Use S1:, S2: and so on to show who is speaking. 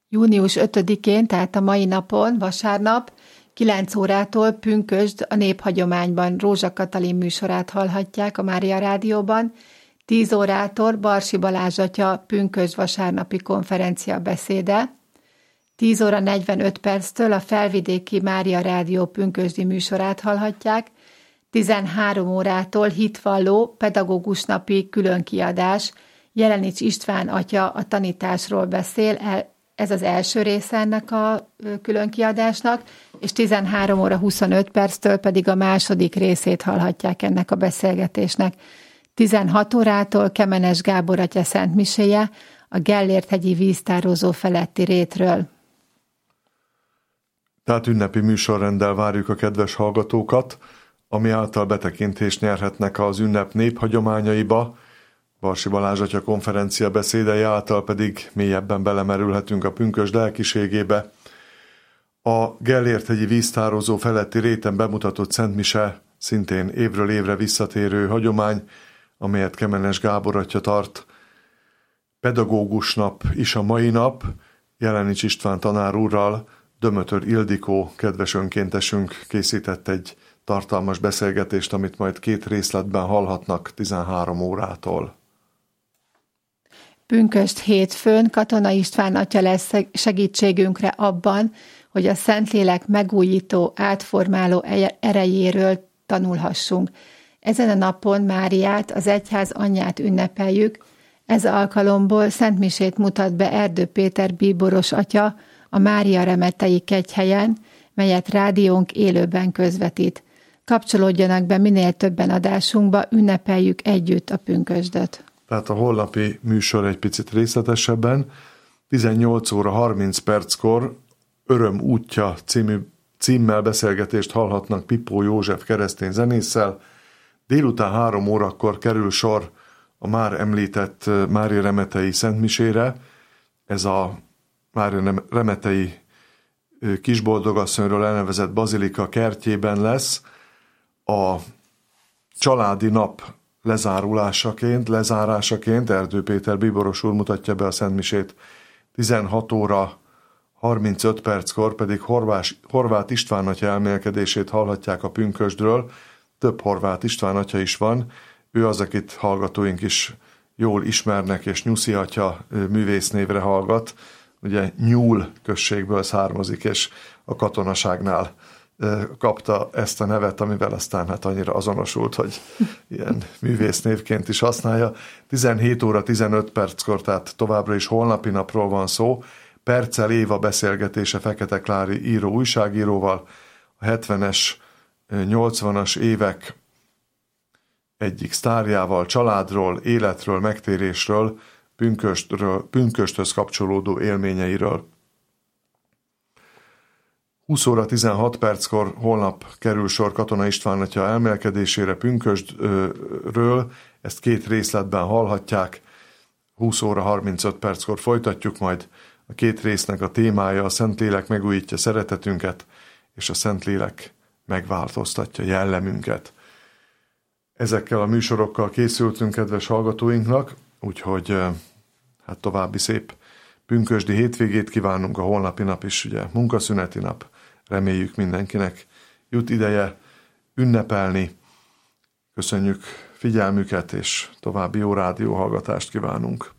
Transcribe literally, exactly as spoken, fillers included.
S1: június ötödikén, tehát a mai napon, vasárnap, kilenc órától pünkösd a Néphagyományban Rózsa Katalin műsorát hallhatják a Mária Rádióban, tíz órától Barsi Balázs atya pünkösd vasárnapi konferencia beszéde, tíz óra negyvenöt perctől a Felvidéki Mária Rádió pünkösdi műsorát hallhatják, tizenhárom órától hitvalló pedagógus napi különkiadás, Jelenics István atya a tanításról beszél, ez az első része ennek a különkiadásnak, és tizenhárom óra huszonöt perctől pedig a második részét hallhatják ennek a beszélgetésnek. tizenhat órától Kemenes Gábor atya szentmiséje a Gellért-hegyi víztározó feletti rétről.
S2: Tehát ünnepi műsorrenddel várjuk a kedves hallgatókat, ami által betekintést nyerhetnek az ünnep néphagyományaiba, Barsi Balázs atya konferencia beszédei által pedig mélyebben belemerülhetünk a pünkösd lelkiségébe. A Gellért-hegyi víztározó feletti réten bemutatott szentmise szintén évről évre visszatérő hagyomány, amelyet Kemenes Gábor atya tart. Pedagógus nap is a mai nap, Jelenics István tanár úrral Dömötör Ildikó kedves önkéntesünk készített egy tartalmas beszélgetést, amit majd két részletben hallhatnak tizenhárom órától.
S1: Pünkösd hétfőn Katona István atya lesz segítségünkre abban, hogy a Szentlélek megújító, átformáló erejéről tanulhassunk. Ezen a napon Máriát, az egyház anyját ünnepeljük, ez alkalomból szentmisét mutat be Erdő Péter bíboros atya a Mária Remetei kegyhelyen, melyet rádiónk élőben közvetít. Kapcsolódjanak be minél többen adásunkba, ünnepeljük együtt a pünkösdöt.
S2: Tehát a holnapi műsor egy picit részletesebben. tizennyolc óra harminc perckor Öröm útja című címmel beszélgetést hallhatnak Pipó József keresztény zenésszel. Délután három órakor kerül sor a már említett Mária Remetei szentmisére. Ez a Mária Remetei Kisboldogasszonyról elnevezett bazilika kertjében lesz. A családi nap lezárulásaként, lezárásaként Erdő Péter bíboros úr mutatja be a szentmisét. tizenhat óra harmincöt perckor pedig Horvás, Horváth István atya elmélkedését hallhatják a pünkösdről. Több Horváth István atya is van. Ő az, akit hallgatóink is jól ismernek, és Nyuszi atya művésznévre hallgat. Ugye Nyúl községből származik, és a katonaságnál kapta ezt a nevet, amivel aztán hát annyira azonosult, hogy ilyen művésznévként is használja. tizenhét óra tizenöt perckor, tehát továbbra is holnapi napról van szó. Perccel Éva beszélgetése Fekete Klári író újságíróval, a hetvenes, nyolcvanas évek egyik sztárjával, családról, életről, megtérésről, pünköstről, pünkösthöz kapcsolódó élményeiről. húsz óra tizenhat perckor holnap kerül sor Katona István atya elmélkedésére pünkösdről, ezt két részletben hallhatják. húsz óra harmincöt perckor folytatjuk, majd a két résznek a témája a Szentlélek megújítja szeretetünket, és a Szentlélek megváltoztatja jellemünket. Ezekkel a műsorokkal készültünk kedves hallgatóinknak, úgyhogy hát további szép pünkösdi hétvégét kívánunk, a holnapi nap is ugye munkaszüneti nap. Reméljük mindenkinek jut ideje ünnepelni. Köszönjük figyelmüket, és további jó rádióhallgatást kívánunk.